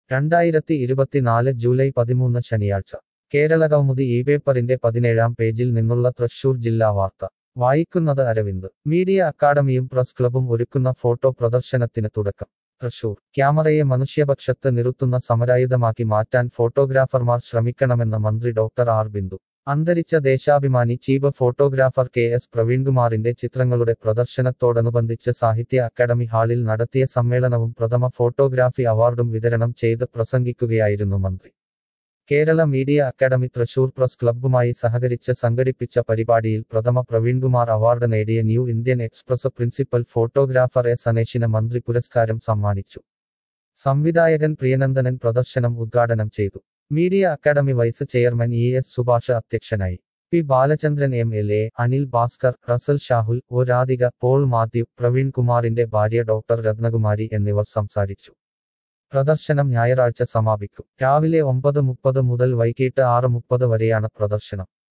2024 July 13 ശനിയാഴ്ച കേരളകൗമുദി ഈ പേപ്പറിന്റെ 17-ാം പേജിൽ നിന്നുള്ള തൃശൂർ ജില്ലാ വാർത്ത വായിക്കുന്നത് അരവിന്ദ്. മീഡിയ അക്കാഡമിയും പ്രസ് ക്ലബും ഒരുക്കുന്ന ഫോട്ടോ പ്രദർശനത്തിന് തുടക്കം. തൃശൂർ. ക്യാമറയെ മനുഷ്യപക്ഷത്ത് നിർത്തുന്ന സമരായുധമാക്കി മാറ്റാൻ ഫോട്ടോഗ്രാഫർമാർ ശ്രമിക്കണമെന്ന് മന്ത്രി ഡോക്ടർ ആർ ബിന്ദു. അന്തരിച്ച ദേശാഭിമാനി ചീഫ് ഫോട്ടോഗ്രാഫർ KS പ്രവീൺകുമാറിന്റെ ചിത്രങ്ങളുടെ പ്രദർശനത്തോടനുബന്ധിച്ച് സാഹിത്യ അക്കാദമി ഹാളിൽ നടത്തിയ സമ്മേളനവും പ്രഥമ ഫോട്ടോഗ്രാഫി അവാർഡും വിതരണം ചെയ്ത് പ്രസംഗിക്കുകയായിരുന്നു മന്ത്രി. Kerala media academy Thrissur press ക്ലബ്ബുമായി സഹകരിച്ച് സംഘടിപ്പിച്ച പരിപാടിയിൽ പ്രഥമ പ്രവീൺകുമാർ അവാർഡ് നേടിയ New Indian Express principal photographer സനേഷിന് മന്ത്രി പുരസ്കാരം സമ്മാനിച്ചു. സംവിധായകൻ പ്രിയനന്ദനൻ പ്രദർശനം ഉദ്ഘാടനം ചെയ്തു. Media academy vice chairman ES Subhash അധ്യക്ഷനായി. P Balachandran MLA, Anil Bhaskar, Russell Shahul, O Radhika, Paul Mathew, Praveen കുമാറിന്റെ ഭാര്യ ഡോക്ടർ രത്നകുമാരി എന്നിവർ സംസാരിച്ചു. പ്രദർശനം ഞായറാഴ്ച സമാപിക്കും. രാവിലെ 9:30 മുതൽ വൈകിട്ട് 6:30 വരെയാണ് പ്രദർശനം.